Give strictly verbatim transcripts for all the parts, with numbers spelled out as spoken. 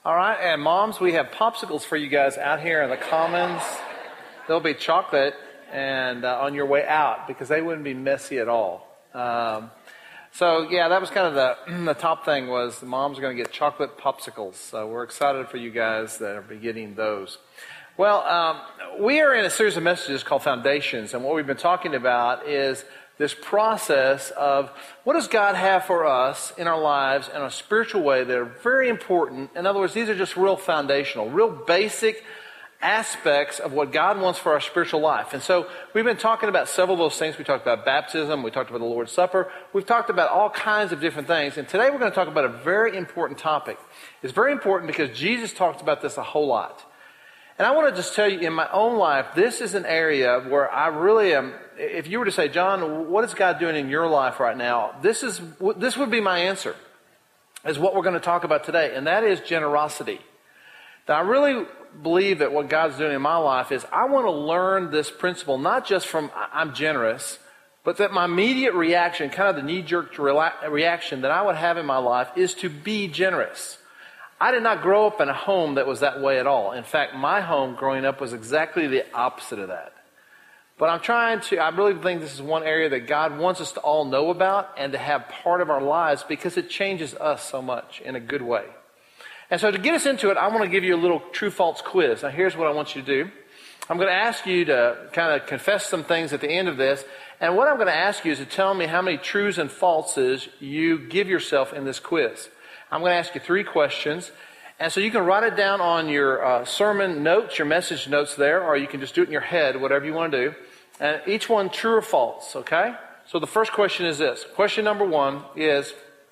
All right, and moms, we have popsicles for you guys out here in the commons. There'll be chocolate and uh, on your way out because they wouldn't be messy at all. Um, so yeah, that was kind of the the top thing was the moms are going to get chocolate popsicles. So we're excited for you guys that are getting those. Well, um, we are in a series of messages called Foundations, and what we've been talking about is this process of what does God have for us in our lives in a spiritual way that are very important. In other words, these are just real foundational, real basic aspects of what God wants for our spiritual life. And so we've been talking about several of those things. We talked about baptism. We talked about the Lord's Supper. We've talked about all kinds of different things. And today we're going to talk about a very important topic. It's very important because Jesus talked about this a whole lot. And I want to just tell you, in my own life, this is an area where I really am, if you were to say, John, what is God doing in your life right now? This is this would be my answer, is what we're going to talk about today, and that is generosity. Now, I really believe that what God's doing in my life is I want to learn this principle, not just from I'm generous, but that my immediate reaction, kind of the knee-jerk reaction that I would have in my life is to be generous. I did not grow up in a home that was that way at all. In fact, my home growing up was exactly the opposite of that. But I'm trying to, I really think this is one area that God wants us to all know about and to have part of our lives because it changes us so much in a good way. And so to get us into it, I want to give you a little true-false quiz. Now here's what I want you to do. I'm going to ask you to kind of confess some things at the end of this. And what I'm going to ask you is to tell me how many truths and falses you give yourself in this quiz. I'm going to ask you three questions, and so you can write it down on your uh, sermon notes, your message notes there, or you can just do it in your head, whatever you want to do. And each one true or false, okay? So the first question is this. Question number one is,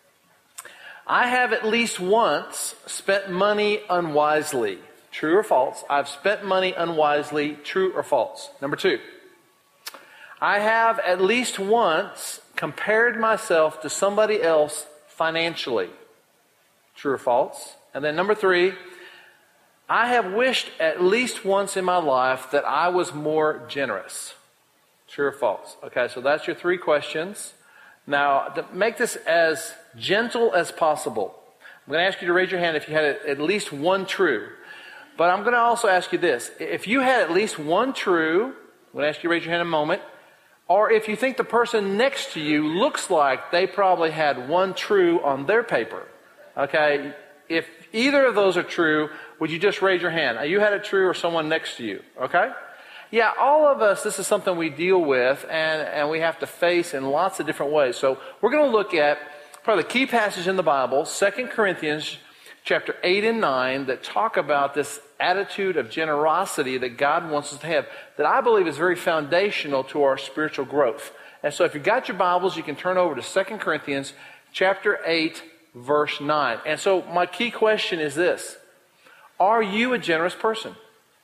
I have at least once spent money unwisely. True or false? I've spent money unwisely. True or false? Number two, I have at least once compared myself to somebody else financially. True or false? And then number three, I have wished at least once in my life that I was more generous. True or false? Okay, so that's your three questions. Now, to make this as gentle as possible, I'm going to ask you to raise your hand if you had at least one true. But I'm going to also ask you this. If you had at least one true, I'm going to ask you to raise your hand in a moment. Or if you think the person next to you looks like they probably had one true on their paper. Okay, if either of those are true, would you just raise your hand? You had it true or someone next to you, okay? Yeah, all of us, this is something we deal with and, and we have to face in lots of different ways. So we're going to look at probably the key passage in the Bible, Second Corinthians chapter eight and nine, that talk about this attitude of generosity that God wants us to have, that I believe is very foundational to our spiritual growth. And so if you've got your Bibles, you can turn over to Second Corinthians chapter eight, verse nine. And so my key question is this. Are you a generous person?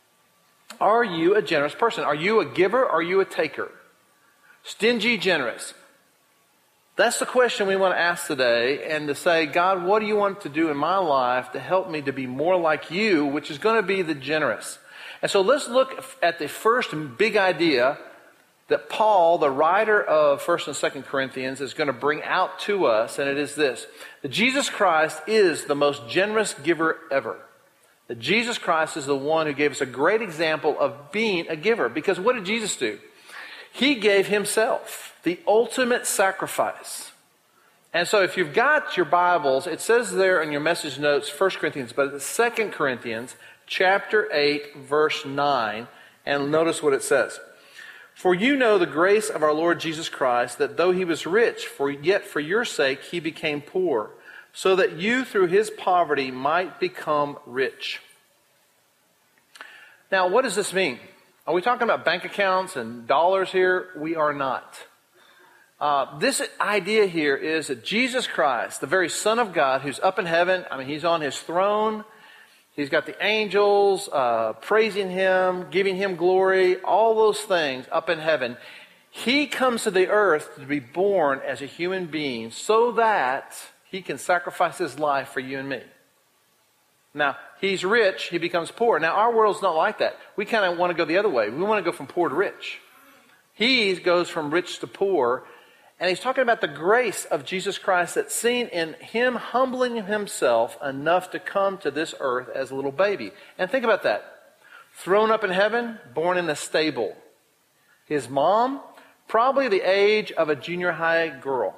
Are you a generous person? Are you a giver or are you a taker? Stingy, generous. That's the question we want to ask today, and to say, God, what do you want to do in my life to help me to be more like you, which is going to be the generous. And so let's look at the first big idea that Paul, the writer of First and Second Corinthians, is going to bring out to us, and it is this. That Jesus Christ is the most generous giver ever. That Jesus Christ is the one who gave us a great example of being a giver. Because what did Jesus do? He gave himself, the ultimate sacrifice. And so if you've got your Bibles, it says there in your message notes, First Corinthians, but it's Second Corinthians chapter eight, verse nine, and notice what it says. For you know the grace of our Lord Jesus Christ, that though he was rich, for yet for your sake he became poor, so that you through his poverty might become rich. Now, what does this mean? Are we talking about bank accounts and dollars here? We are not. Uh, this idea here is that Jesus Christ, the very Son of God, who's up in heaven, I mean, he's on his throne. He's got the angels uh, praising him, giving him glory, all those things up in heaven. He comes to the earth to be born as a human being so that he can sacrifice his life for you and me. Now, he's rich, he becomes poor. Now, our world's not like that. We kind of want to go the other way. We want to go from poor to rich. He goes from rich to poor, And he's talking about the grace of Jesus Christ that's seen in him humbling himself enough to come to this earth as a little baby. And think about that. Thrown up in heaven, born in a stable. His mom, probably the age of a junior high girl.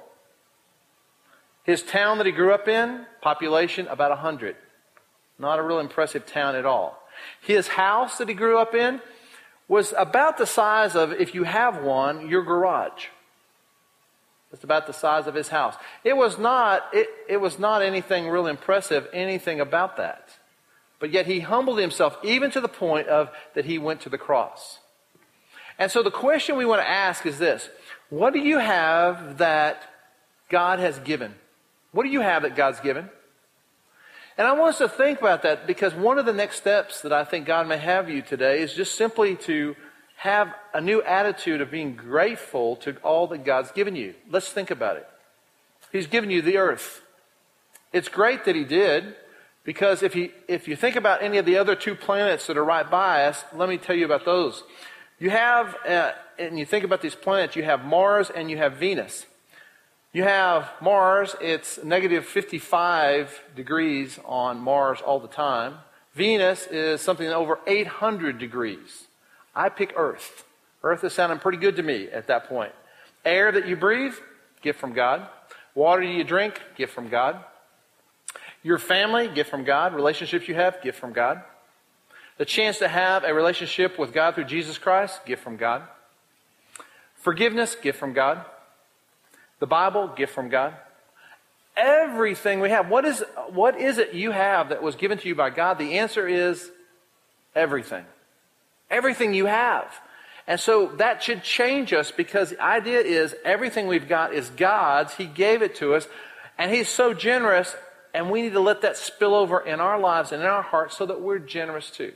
His town that he grew up in, population about one hundred. Not a real impressive town at all. His house that he grew up in was about the size of, if you have one, your garage. It's about the size of his house. It was not, it, it was not anything real impressive, anything about that. But yet he humbled himself even to the point of that he went to the cross. And so the question we want to ask is this. What do you have that God has given? What do you have that God's given? And I want us to think about that, because one of the next steps that I think God may have you today is just simply to have a new attitude of being grateful to all that God's given you. Let's think about it. He's given you the earth. It's great that he did, because if you, if you think about any of the other two planets that are right by us, let me tell you about those. You have, uh, and you think about these planets, you have Mars and you have Venus. You have Mars, it's negative fifty-five degrees on Mars all the time. Venus is something over eight hundred degrees. I pick Earth. Earth is sounding pretty good to me at that point. Air that you breathe, gift from God. Water you drink, gift from God. Your family, gift from God. Relationships you have, gift from God. The chance to have a relationship with God through Jesus Christ, gift from God. Forgiveness, gift from God. The Bible, gift from God. Everything we have. What is, what is it you have that was given to you by God? The answer is everything. Everything you have. And so that should change us, because the idea is everything we've got is God's. He gave it to us. And he's so generous, and we need to let that spill over in our lives and in our hearts so that we're generous too.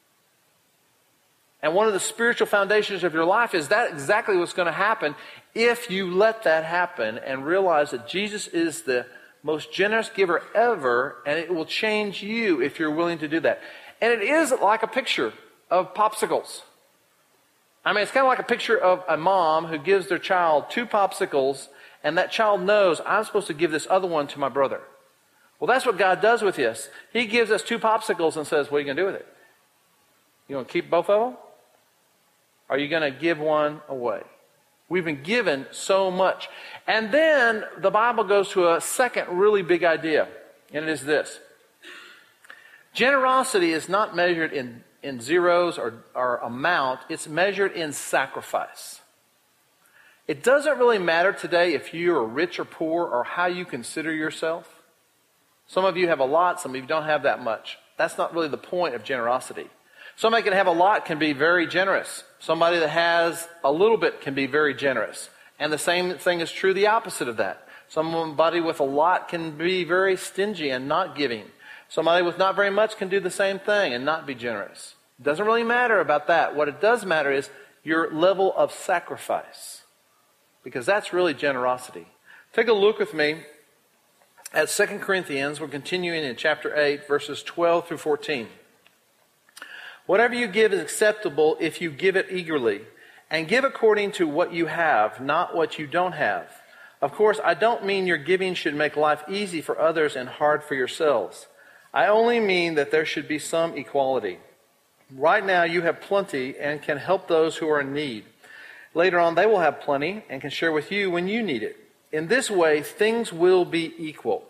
And one of the spiritual foundations of your life is that exactly what's going to happen if you let that happen and realize that Jesus is the most generous giver ever, and it will change you if you're willing to do that. And it is like a picture of popsicles. I mean, it's kind of like a picture of a mom who gives their child two popsicles, and that child knows, I'm supposed to give this other one to my brother. Well, that's what God does with us. He gives us two popsicles and says, what are you going to do with it? You going to keep both of them? Are you going to give one away? We've been given so much. And then the Bible goes to a second really big idea, and it is this. Generosity is not measured in, in zeros or, or amount. It's measured in sacrifice. It doesn't really matter today if you are rich or poor or how you consider yourself. Some of you have a lot, some of you don't have that much. That's not really the point of generosity. Somebody can have a lot, can be very generous. Somebody that has a little bit can be very generous. And the same thing is true the opposite of that. Somebody with a lot can be very stingy and not giving. Somebody with not very much can do the same thing and not be generous. It doesn't really matter about that. What it does matter is your level of sacrifice, because that's really generosity. Take a look with me at Second Corinthians. We're continuing in chapter eight, verses twelve through fourteen. Whatever you give is acceptable if you give it eagerly, and give according to what you have, not what you don't have. Of course, I don't mean your giving should make life easy for others and hard for yourselves. I only mean that there should be some equality. Right now you have plenty and can help those who are in need. Later on they will have plenty and can share with you when you need it. In this way, things will be equal.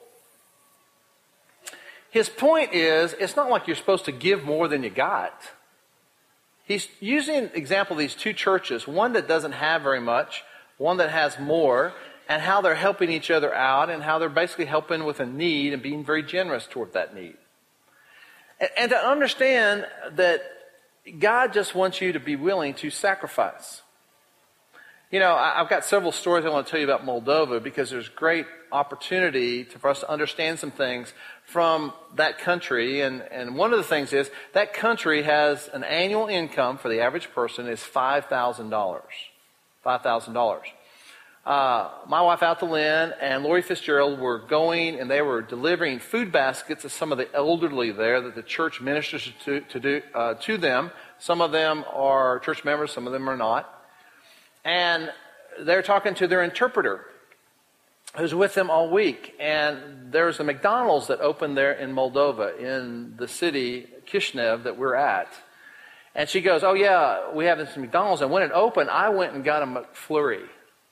His point is, it's not like you're supposed to give more than you got. He's using an example of these two churches, one that doesn't have very much, one that has more, and how they're helping each other out, and how they're basically helping with a need and being very generous toward that need. And, and to understand that God just wants you to be willing to sacrifice. You know, I've got several stories I want to tell you about Moldova, because there's great opportunity to, for us to understand some things from that country. And, and one of the things is that country has an annual income for the average person is five thousand dollars. five thousand dollars. Uh, my wife, Alta Lynn, and Lori Fitzgerald were going, and they were delivering food baskets to some of the elderly there that the church ministers to, to, do, uh, to them. Some of them are church members, some of them are not. And they're talking to their interpreter who's with them all week. And there's a McDonald's that opened there in Moldova, in the city, Kishinev, that we're at. And she goes, oh yeah, we have this McDonald's. And when it opened, I went and got a McFlurry.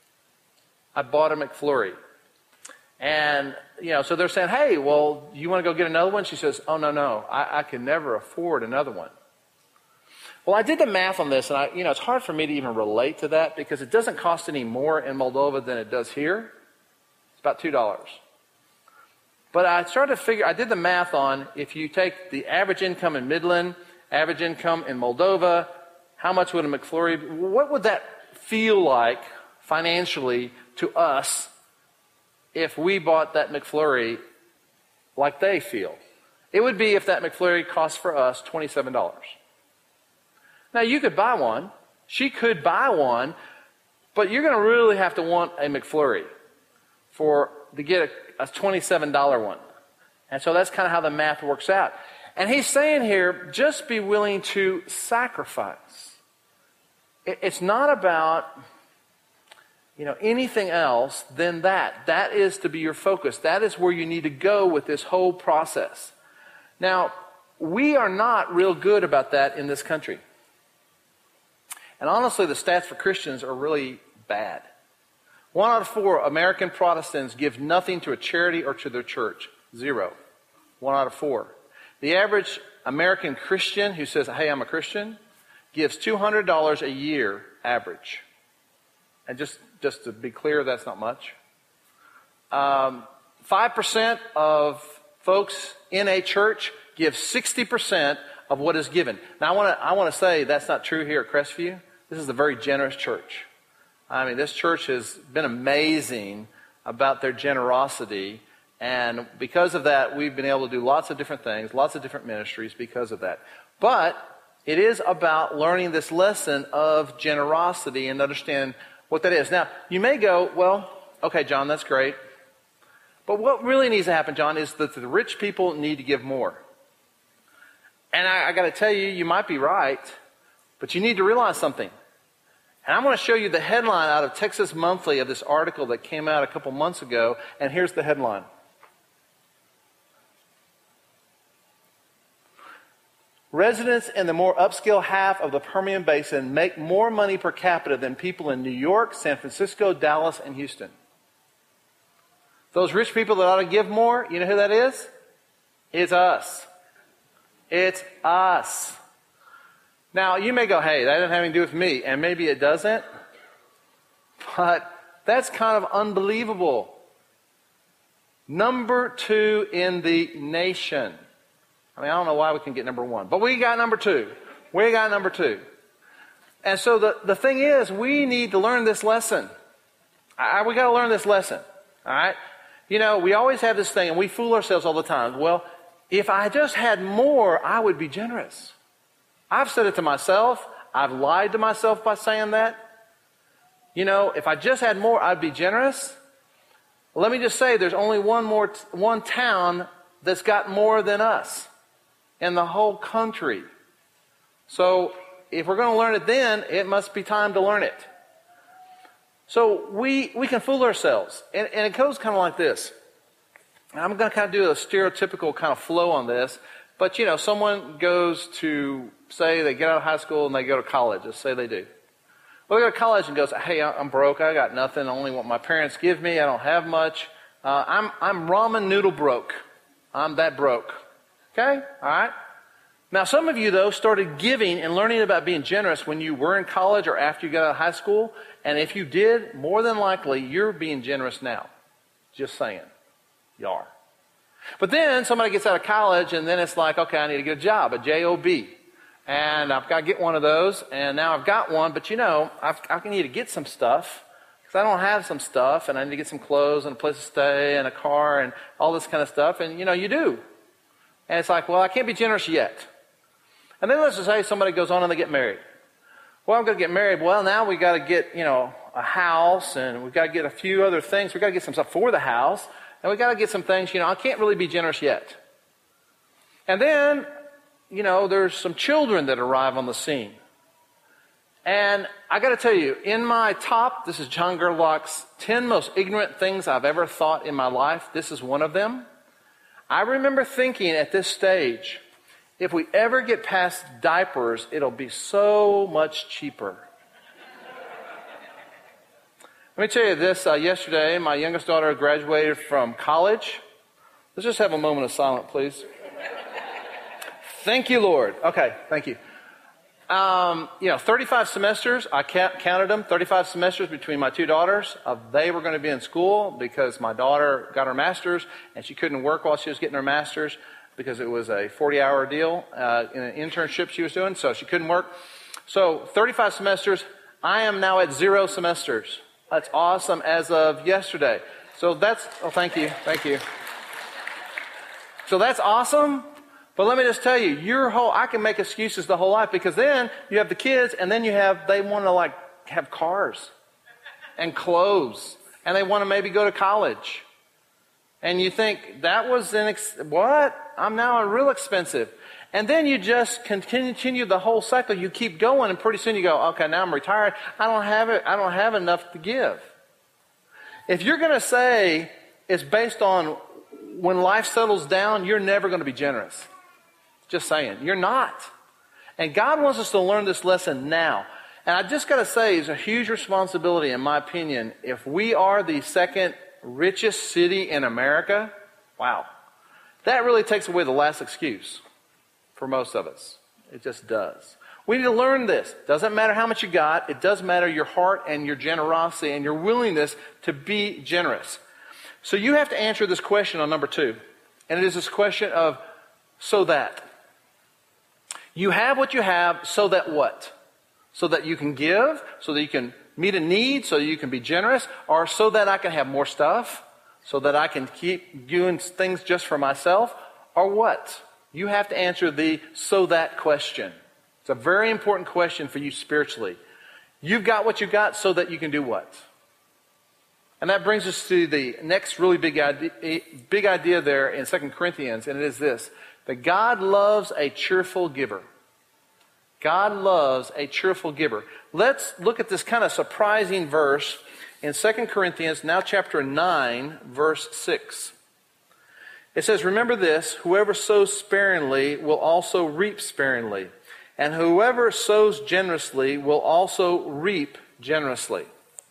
I bought a McFlurry. And, you know, so they're saying, hey, well, you want to go get another one? She says, oh, no, no, I, I can never afford another one. Well, I did the math on this, and I, you know, it's hard for me to even relate to that because it doesn't cost any more in Moldova than it does here. It's about two dollars. But I started to figure, I did the math on if you take the average income in Midland, average income in Moldova, how much would a McFlurry, what would that feel like financially to us if we bought that McFlurry like they feel? It would be if that McFlurry cost for us twenty-seven dollars. Now, you could buy one. She could buy one, but you're going to really have to want a McFlurry for to get a, a twenty-seven dollars one. And so that's kind of how the math works out. And he's saying here, just be willing to sacrifice. It, it's not about, you know, anything else than that. That is to be your focus. That is where you need to go with this whole process. Now, we are not real good about that in this country. And honestly, the stats for Christians are really bad. One out of four American Protestants give nothing to a charity or to their church. Zero. One out of four. The average American Christian who says, hey, I'm a Christian, gives two hundred dollars a year average. And just, just to be clear, that's not much. Um, five percent of folks in a church give sixty percent of what is given. Now, I want to I want to say that's not true here at Crestview. This is a very generous church. I mean, this church has been amazing about their generosity. And because of that, we've been able to do lots of different things, lots of different ministries because of that. But it is about learning this lesson of generosity and understand what that is. Now, you may go, well, okay, John, that's great. But what really needs to happen, John, is that the rich people need to give more. And I, I got to tell you, you might be right, but you need to realize something. And I'm going to show you the headline out of Texas Monthly of this article that came out a couple months ago. And here's the headline. Residents in the more upscale half of the Permian Basin make more money per capita than people in New York, San Francisco, Dallas, and Houston. Those rich people that ought to give more, you know who that is? It's us. It's us. Now, you may go, hey, that doesn't have anything to do with me. And maybe it doesn't. But that's kind of unbelievable. Number two in the nation. I mean, I don't know why we can get number one. But we got number two. We got number two. And so the, the thing is, we need to learn this lesson. I, we got to learn this lesson. All right? You know, we always have this thing, and we fool ourselves all the time. Well, if I just had more, I would be generous. I've said it to myself. I've lied to myself by saying that. You know, if I just had more, I'd be generous. Let me just say, there's only one more, one town that's got more than us in the whole country. So if we're going to learn it then, it must be time to learn it. So we we can fool ourselves. And, and it goes kind of like this. And I'm going to kind of do a stereotypical kind of flow on this. But, you know, someone goes to, say they get out of high school and they go to college. Let's say they do. Well, they go to college and goes, hey, I'm broke. I got nothing. Only what my parents give me. I don't have much. Uh, I'm I'm ramen noodle broke. I'm that broke. Okay? All right? Now, some of you, though, started giving and learning about being generous when you were in college or after you got out of high school. And if you did, more than likely, you're being generous now. Just saying. You are. But then somebody gets out of college and then it's like, okay, I need to get a job, a job. And I've got to get one of those. And now I've got one, but you know, I've, I need to get some stuff because I don't have some stuff and I need to get some clothes and a place to stay and a car and all this kind of stuff. And you know, you do. And it's like, well, I can't be generous yet. And then let's just say somebody goes on and they get married. Well, I'm going to get married. Well, now we got to get, you know, a house and we've got to get a few other things. We've got to get some stuff for the house. And we got to get some things, you know, I can't really be generous yet. And then, you know, there's some children that arrive on the scene. And I got to tell you, in my top, this is John Gerlach's ten most ignorant things I've ever thought in my life. This is one of them. I remember thinking at this stage, if we ever get past diapers, it'll be so much cheaper. Let me tell you this. Uh, yesterday, my youngest daughter graduated from college. Let's just have a moment of silence, please. Thank you, Lord. Okay, thank you. Um, you know, thirty-five semesters, I counted them, thirty-five semesters between my two daughters. Uh, they were going to be in school because my daughter got her master's and she couldn't work while she was getting her master's because it was a forty-hour deal uh, in an internship she was doing, so she couldn't work. So thirty-five semesters, I am now at zero semesters. That's awesome as of yesterday. So that's, oh, thank you, thank you. So that's awesome. But let me just tell you, your whole, I can make excuses the whole life because then you have the kids and then you have, they want to like have cars and clothes and they want to maybe go to college. And you think that was an, ex- what? I'm now a real expensive. And then you just continue the whole cycle. You keep going and pretty soon you go, okay, now I'm retired. I don't have it. I don't have enough to give. If you're going to say it's based on when life settles down, you're never going to be generous. Just saying. You're not. And God wants us to learn this lesson now. And I just got to say, it's a huge responsibility, in my opinion. If we are the second richest city in America, wow, that really takes away the last excuse for most of us. It just does. We need to learn this. Doesn't matter how much you got. It does matter your heart and your generosity and your willingness to be generous. So you have to answer this question on number two. And it is this question of, so that. You have what you have so that what? So that you can give, so that you can meet a need, so that you can be generous, or so that I can have more stuff, so that I can keep doing things just for myself, or what? You have to answer the so that question. It's a very important question for you spiritually. You've got what you've got so that you can do what? And that brings us to the next really big idea, big idea there in Second Corinthians, and it is this. That God loves a cheerful giver. God loves a cheerful giver. Let's look at this kind of surprising verse in Second Corinthians, now chapter nine, verse six. It says, remember this, whoever sows sparingly will also reap sparingly, and whoever sows generously will also reap generously.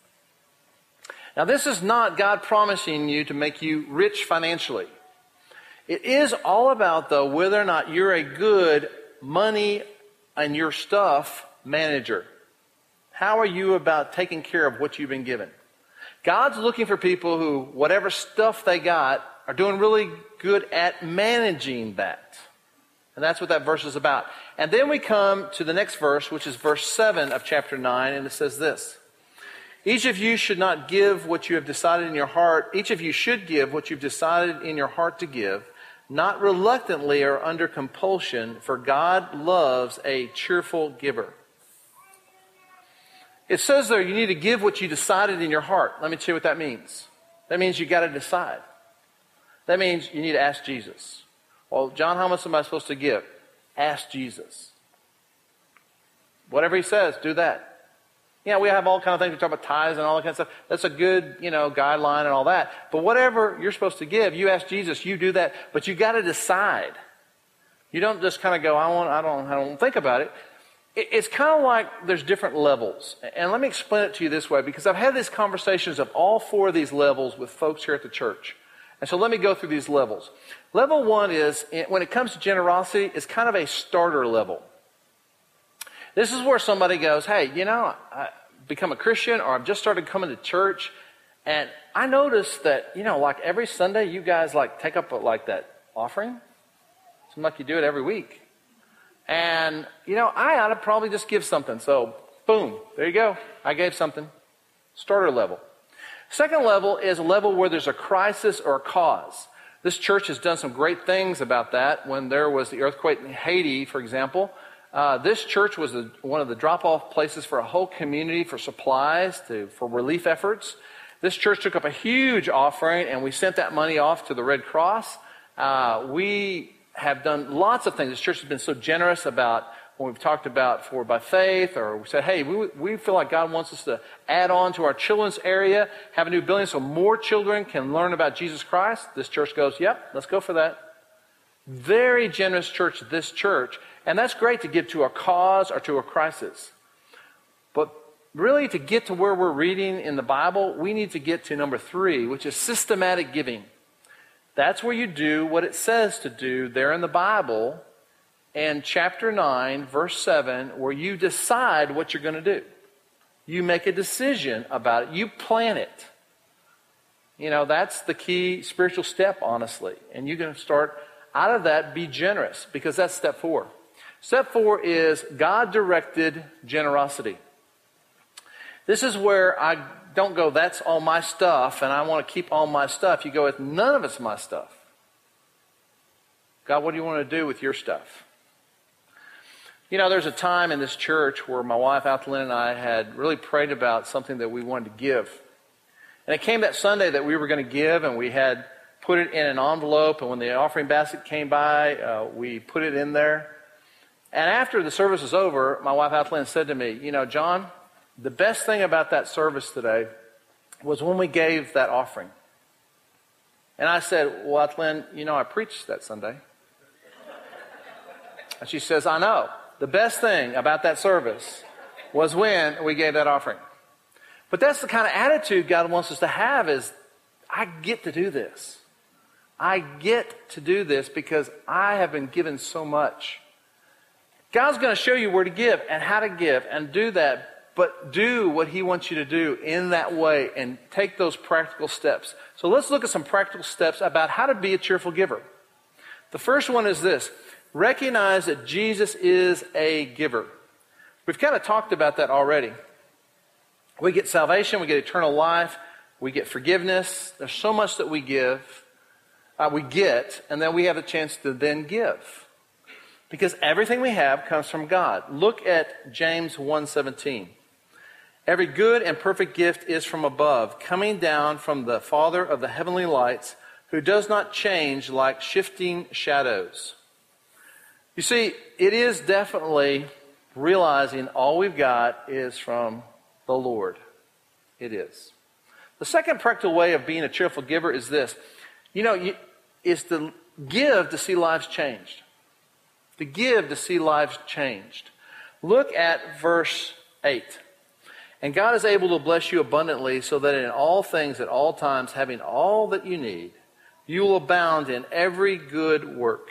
Now this is not God promising you to make you rich financially. It is all about, though, whether or not you're a good money and your stuff manager. How are you about taking care of what you've been given? God's looking for people who, whatever stuff they got, are doing really good at managing that. And that's what that verse is about. And then we come to the next verse, which is verse seven of chapter nine, and it says this. Each of you should not give what you have decided in your heart. Each of you should give what you've decided in your heart to give, not reluctantly or under compulsion, for God loves a cheerful giver. It says there you need to give what you decided in your heart. Let me tell you what that means. That means you got to decide. That means you need to ask Jesus. Well, John, how much am I supposed to give? Ask Jesus. Whatever he says, do that. Yeah, we have all kinds of things. We talk about tithes and all that kind of stuff. That's a good, you know, guideline and all that. But whatever you're supposed to give, you ask Jesus, you do that. But you got to decide. You don't just kind of go, I want, I don't, I don't think about it. it it's kind of like there's different levels. And let me explain it to you this way, because I've had these conversations of all four of these levels with folks here at the church. And so let me go through these levels. Level one is, when it comes to generosity, is kind of a starter level. This is where somebody goes, hey, you know, I become a Christian, or I've just started coming to church, and I noticed that, you know, like every Sunday you guys like take up a, like that offering. Seems like you do it every week. And, you know, I ought to probably just give something. So, boom, there you go. I gave something. Starter level. Second level is a level where there's a crisis or a cause. This church has done some great things about that. When there was the earthquake in Haiti, for example, Uh, this church was a, one of the drop-off places for a whole community for supplies, to, for relief efforts. This church took up a huge offering, and we sent that money off to the Red Cross. Uh, we have done lots of things. This church has been so generous about when we've talked about Forward by Faith, or we said, hey, we, we feel like God wants us to add on to our children's area, have a new building so more children can learn about Jesus Christ, this church goes, yep, let's go for that. Very generous church, this church. And that's great to give to a cause or to a crisis. But really, to get to where we're reading in the Bible, we need to get to number three, which is systematic giving. That's where you do what it says to do there in the Bible, and chapter nine, verse seven, where you decide what you're going to do. You make a decision about it. You plan it. You know, that's the key spiritual step, honestly. And you're going to start out of that, be generous, because that's step four. Step four is God-directed generosity. This is where I don't go, that's all my stuff, and I want to keep all my stuff. You go, with none of it's my stuff. God, what do you want to do with your stuff? You know, there's a time in this church where my wife, Altalyn, and I had really prayed about something that we wanted to give. And it came that Sunday that we were going to give, and we had put it in an envelope, and when the offering basket came by, uh, we put it in there. And after the service was over, my wife, Altalyn, said to me, you know, John, the best thing about that service today was when we gave that offering. And I said, well, Altalyn, you know, I preached that Sunday. And she says, I know. The best thing about that service was when we gave that offering. But that's the kind of attitude God wants us to have, is I get to do this. I get to do this because I have been given so much. God's going to show you where to give and how to give and do that, but do what he wants you to do in that way and take those practical steps. So let's look at some practical steps about how to be a cheerful giver. The first one is this. Recognize that Jesus is a giver. We've kind of talked about that already. We get salvation, we get eternal life, we get forgiveness. There's so much that we give, uh, we get, and then we have a chance to then give. Because everything we have comes from God. Look at James one seventeen. Every good and perfect gift is from above, coming down from the Father of the heavenly lights, who does not change like shifting shadows. You see, it is definitely realizing all we've got is from the Lord. It is. The second practical way of being a cheerful giver is this. You know, you, is to give to see lives changed. To give to see lives changed. Look at verse eight. And God is able to bless you abundantly, so that in all things at all times, having all that you need, you will abound in every good work.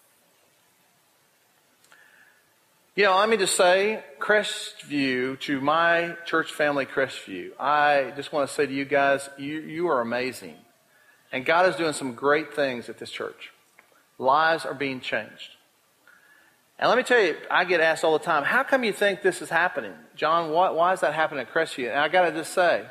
You know, let me just say, Crestview, to my church family, Crestview, I just want to say to you guys, you, you are amazing. And God is doing some great things at this church. Lives are being changed. And let me tell you, I get asked all the time, how come you think this is happening? John, why, why is that happening at Crestview? And I got to just say,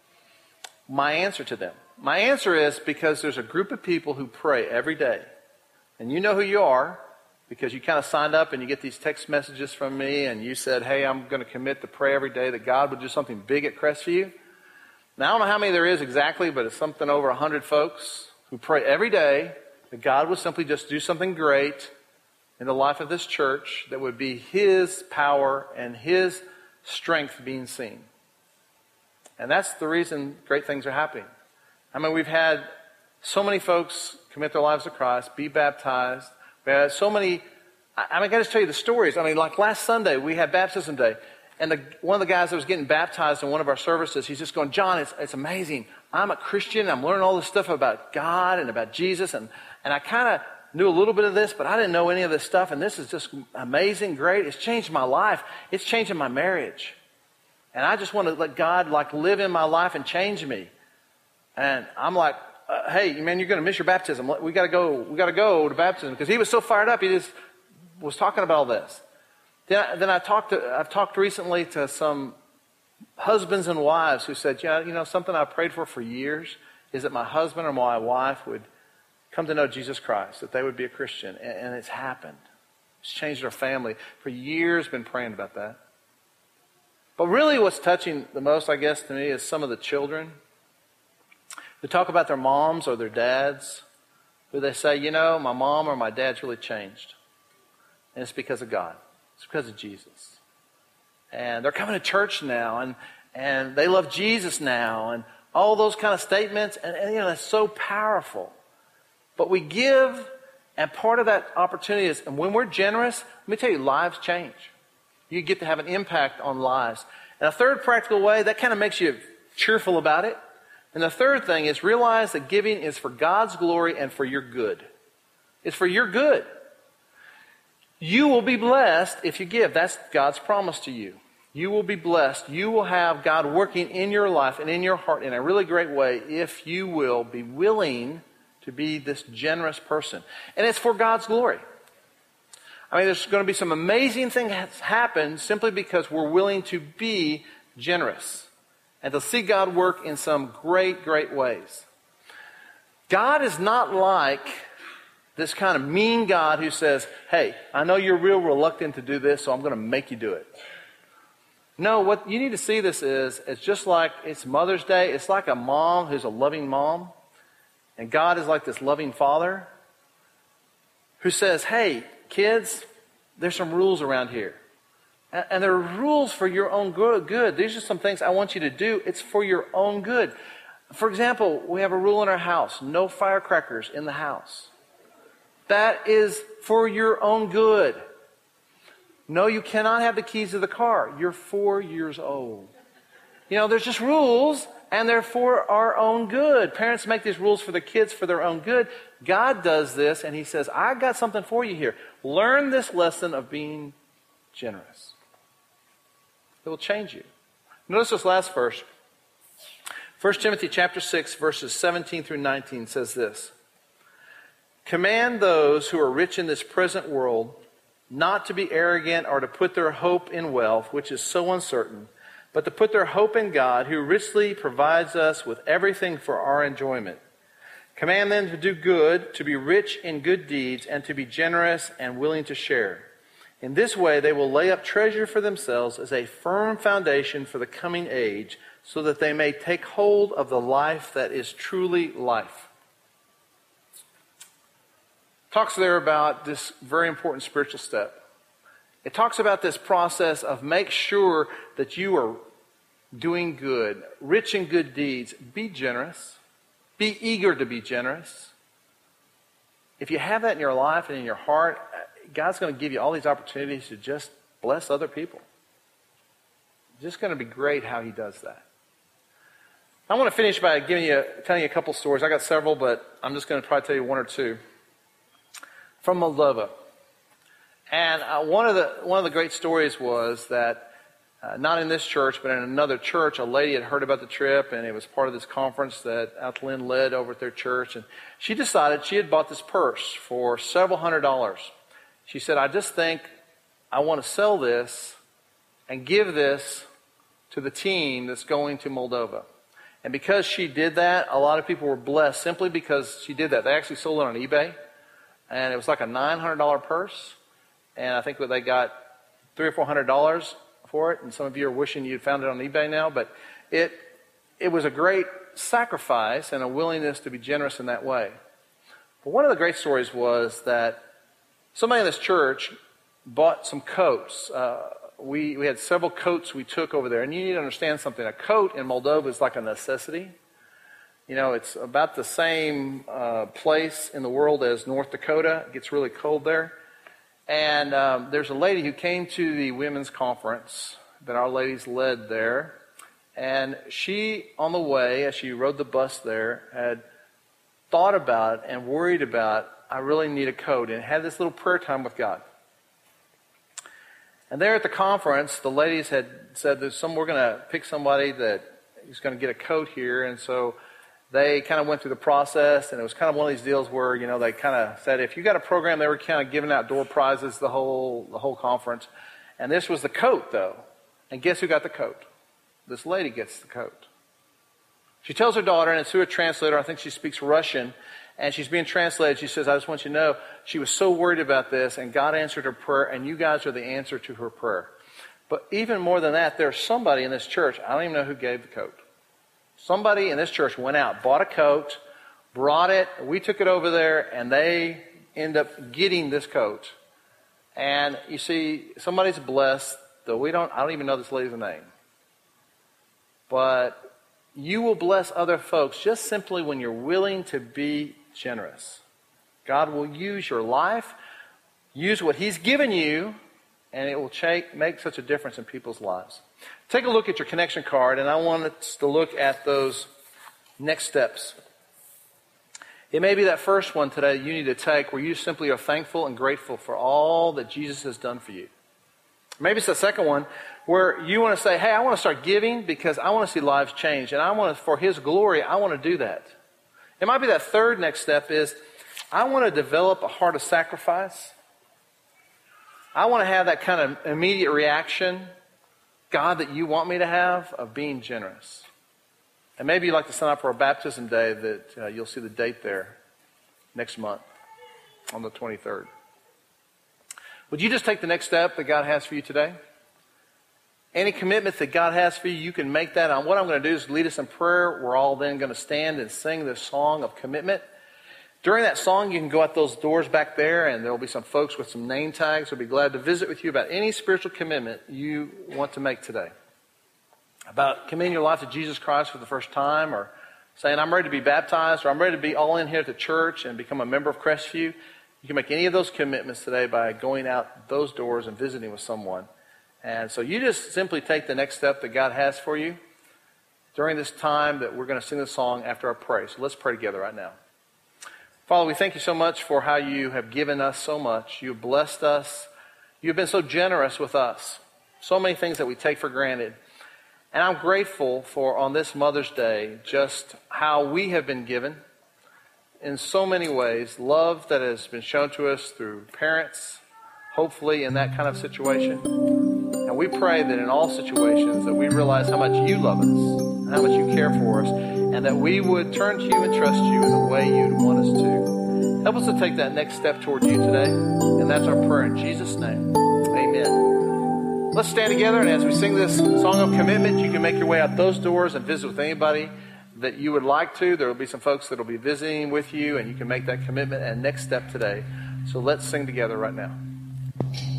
my answer to them. My answer is because there's a group of people who pray every day. And you know who you are, because you kind of signed up and you get these text messages from me and you said, hey, I'm going to commit to pray every day that God would do something big at Crestview. Now, I don't know how many there is exactly, but it's something over one hundred folks who pray every day that God would simply just do something great in the life of this church that would be his power and his strength being seen. And that's the reason great things are happening. I mean, we've had so many folks commit their lives to Christ, be baptized. We had so many, I mean, I got to tell you the stories. I mean, like last Sunday, we had baptism day. And the, one of the guys that was getting baptized in one of our services, he's just going, John, it's, it's amazing. I'm a Christian. I'm learning all this stuff about God and about Jesus. And, and I kind of knew a little bit of this, but I didn't know any of this stuff. And this is just amazing, great. It's changed my life. It's changing my marriage. And I just want to let God like live in my life and change me. And I'm like, uh, hey, man, you're going to miss your baptism. We got to go. We got to go to baptism, because he was so fired up. He just was talking about all this. Then, I, then I talked to, I've talked recently to some husbands and wives who said, yeah, you know, something I prayed for for years is that my husband or my wife would come to know Jesus Christ, that they would be a Christian. And, and it's happened. It's changed our family. For years, been praying about that. But really what's touching the most, I guess, to me is some of the children who talk about their moms or their dads, who they say, you know, my mom or my dad's really changed. And it's because of God. It's because of Jesus. And they're coming to church now, and, and they love Jesus now, and all those kind of statements, and, and you know, that's so powerful. But we give, and part of that opportunity is, and when we're generous, let me tell you, lives change. You get to have an impact on lives. And a third practical way, that kind of makes you cheerful about it. And the third thing is realize that giving is for God's glory and for your good. It's for your good. You will be blessed if you give. That's God's promise to you. You will be blessed. You will have God working in your life and in your heart in a really great way if you will be willing to be this generous person. And it's for God's glory. I mean, there's going to be some amazing things that happen simply because we're willing to be generous and to see God work in some great, great ways. God is not like this kind of mean God who says, hey, I know you're real reluctant to do this, so I'm going to make you do it. No, what you need to see this is, it's just like it's Mother's Day. It's like a mom who's a loving mom. And God is like this loving father who says, hey, kids, there's some rules around here. And, and there are rules for your own good. These are some things I want you to do. It's for your own good. For example, we have a rule in our house. No firecrackers in the house. That is for your own good. No, you cannot have the keys to the car. You're four years old. You know, there's just rules, and they're for our own good. Parents make these rules for their kids for their own good. God does this, and he says, I got something for you here. Learn this lesson of being generous. It will change you. Notice this last verse. First Timothy chapter six, verses seventeen through nineteen says this. Command those who are rich in this present world not to be arrogant or to put their hope in wealth, which is so uncertain, but to put their hope in God, who richly provides us with everything for our enjoyment. Command them to do good, to be rich in good deeds, and to be generous and willing to share. In this way, they will lay up treasure for themselves as a firm foundation for the coming age, so that they may take hold of the life that is truly life. Talks there about this very important spiritual step. It talks about this process of make sure that you are doing good, rich in good deeds. Be generous. Be eager to be generous. If you have that in your life and in your heart, God's going to give you all these opportunities to just bless other people. It's just going to be great how he does that. I want to finish by giving you, telling you a couple stories. I got several, but I'm just going to probably tell you one or two. From Moldova. And uh, one of the one of the great stories was that, uh, not in this church, but in another church, a lady had heard about the trip, and it was part of this conference that Altlin led over at their church. And she decided she had bought this purse for several hundred dollars. She said, I just think I want to sell this and give this to the team that's going to Moldova. And because she did that, a lot of people were blessed simply because she did that. They actually sold it on eBay. And it was like a nine hundred dollars purse. And I think they got three or four hundred dollars for it. And some of you are wishing you'd found it on eBay now. But it it was a great sacrifice and a willingness to be generous in that way. But one of the great stories was that somebody in this church bought some coats. Uh, we, we had several coats we took over there. And you need to understand something. A coat in Moldova is like a necessity. You know, it's about the same uh, place in the world as North Dakota. It gets really cold there. And um, there's a lady who came to the women's conference that our ladies led there. And she, on the way, as she rode the bus there, had thought about and worried about, I really need a coat, and had this little prayer time with God. And there at the conference, the ladies had said that some we're going to pick somebody that is going to get a coat here. And so they kind of went through the process, and it was kind of one of these deals where, you know, they kind of said, if you got a program, they were kind of giving out door prizes the whole the whole conference. And this was the coat, though. And guess who got the coat? This lady gets the coat. She tells her daughter, and it's through a translator, I think she speaks Russian, and she's being translated. She says, I just want you to know, she was so worried about this, and God answered her prayer, and you guys are the answer to her prayer. But even more than that, there's somebody in this church, I don't even know who gave the coat. Somebody in this church went out, bought a coat, brought it. We took it over there, and they end up getting this coat. And you see, somebody's blessed, though we don't, I don't even know this lady's name. But you will bless other folks just simply when you're willing to be generous. God will use your life, use what He's given you, and it will make such a difference in people's lives. Take a look at your connection card, and I want us to look at those next steps. It may be that first one today you need to take where you simply are thankful and grateful for all that Jesus has done for you. Maybe it's the second one where you want to say, hey, I want to start giving because I want to see lives change. And I want to, for His glory, I want to do that. It might be that third next step is, I want to develop a heart of sacrifice. I want to have that kind of immediate reaction, God, that you want me to have, of being generous. And maybe you'd like to sign up for a baptism day that uh, you'll see the date there next month on the twenty-third. Would you just take the next step that God has for you today? Any commitment that God has for you, you can make that. And what I'm going to do is lead us in prayer. We're all then going to stand and sing this song of commitment. During that song, you can go out those doors back there, and there will be some folks with some name tags who will be glad to visit with you about any spiritual commitment you want to make today. About committing your life to Jesus Christ for the first time, or saying, I'm ready to be baptized, or I'm ready to be all in here at the church and become a member of Crestview. You can make any of those commitments today by going out those doors and visiting with someone. And so you just simply take the next step that God has for you during this time that we're going to sing the song after our prayer. So let's pray together right now. Father, we thank you so much for how you have given us so much. You have blessed us. You have been so generous with us. So many things that we take for granted. And I'm grateful for, on this Mother's Day, just how we have been given in so many ways. Love that has been shown to us through parents, hopefully in that kind of situation. And we pray that in all situations that we realize how much you love us, and how much you care for us, and that we would turn to you and trust you in the way you'd want us to. Help us to take that next step toward you today. And that's our prayer in Jesus' name. Amen. Let's stand together, and as we sing this song of commitment, you can make your way out those doors and visit with anybody that you would like to. There will be some folks that will be visiting with you, and you can make that commitment and next step today. So let's sing together right now.